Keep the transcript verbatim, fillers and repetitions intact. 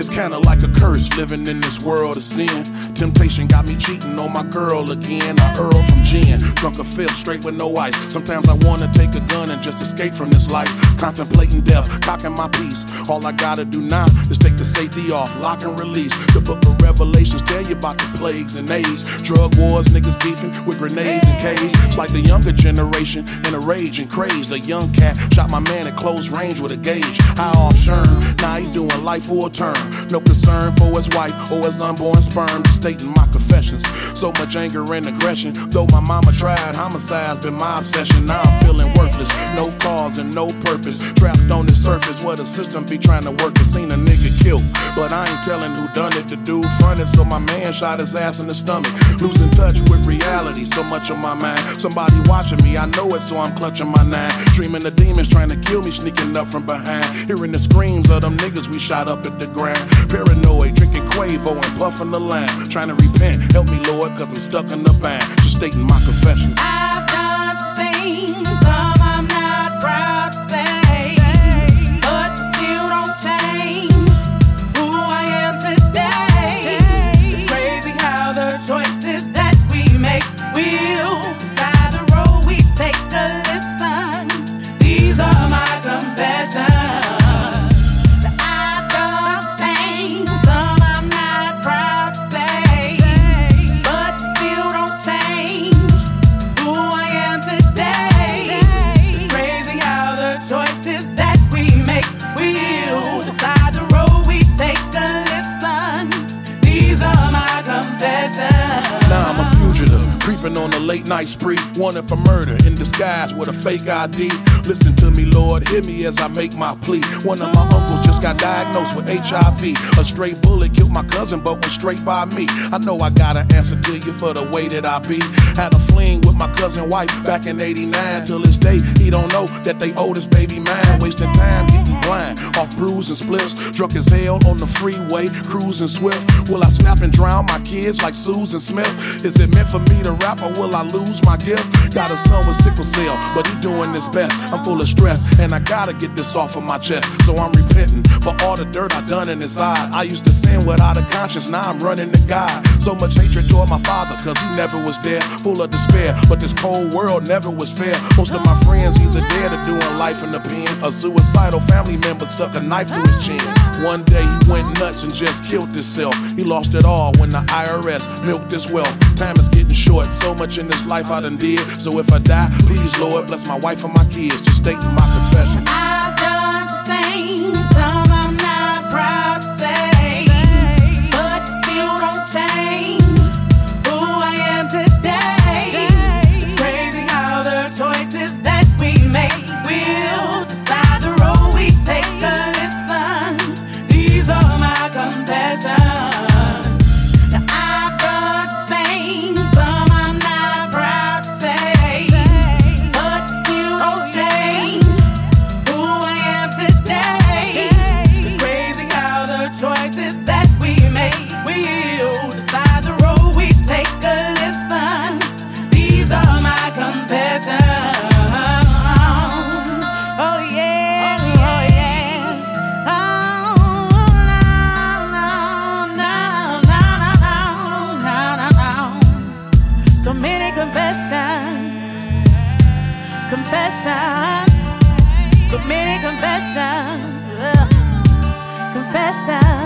It's kinda like a curse living in this world of sin. Temptation got me cheating on my girl again. I Earl from gin, drunk a fifth straight with no ice. Sometimes I wanna take a gun and just escape from this life. Contemplating death, cocking my piece. All I gotta do now is take the safety off, lock and release. The book of Revelations tell you about the plagues and AIDS. Drug wars, niggas beefing with grenades and K's. It's like the younger generation in a rage and craze. The young cat shot my man at close range with a gauge. High off Sherm, now he doing life for a term. No concern for his wife or his unborn sperm. Just stating my confessions. So much anger and aggression. Though my mama tried, homicide's been my obsession. Now I'm feeling worthless, no cause and no purpose. Trapped on the surface where the system be trying to work. I seen a nigga killed, but I ain't telling who done it. The dude fronted, so my man shot his ass in the stomach. Losing touch with reality, so much on my mind. Somebody watching me, I know it, so I'm clutching my nine. Dreaming of demons trying to kill me, sneaking up from behind. Hearing the screams of them niggas we shot up at the ground. Paranoid, drinking Quavo and puffing the line. Trying to repent, help me Lord, cause I'm stuck in the bind. Just stating my confession. I've done things some I'm not proud to say, but still don't change who I am today. It's crazy how the choices that we make will decide the road we take to listen. These are my confessions. Now I'm a fugitive, creeping on a late night spree, wanted for murder in disguise with a fake I D. Listen to me, Lord, hear me as I make my plea. One of my uncles just got diagnosed with H I V. A stray bullet killed my cousin, but went straight by me. I know I gotta answer to you for the way that I be. Had a fling with my cousin wife back in eighty-nine. Till this day, he don't know that they owe this baby mine. Wasting time, getting blind, off brews and spliffs. Drunk as hell on the freeway, cruising swift. Will I snap and drown my kids like Susan Smith? Is it meant for me to rap or will I lose my gift? Got a son with sickle cell, but he doing his best. I'm full of stress, and I gotta get this off of my chest. So I'm repenting for all the dirt I done in his eye. I used to sin without a conscience, now I'm running to God. So much hatred toward my father, cause he never was there. Full of despair, but this cold world never was fair. Most of my friends either dead or doing life in the pen. A suicidal family member stuck a knife through his chin. One day he went nuts and just killed himself. He lost it all when the I R S milked his wealth. Time is getting short, so much in this life I done did. So if I die, please Lord, bless my wife and my kids. Just stating my confession. I've done some things, some I'm not proud to say, but still don't change who I am today. It's crazy how the choices that we make will decide the road we take to listen. These are my confessions. Choices that we make will decide the road we take to listen. These are my confessions. Oh yeah, oh yeah. Oh no, no, no, no, no, no. So many confessions, confessions, so many confessions. Ugh. Confession.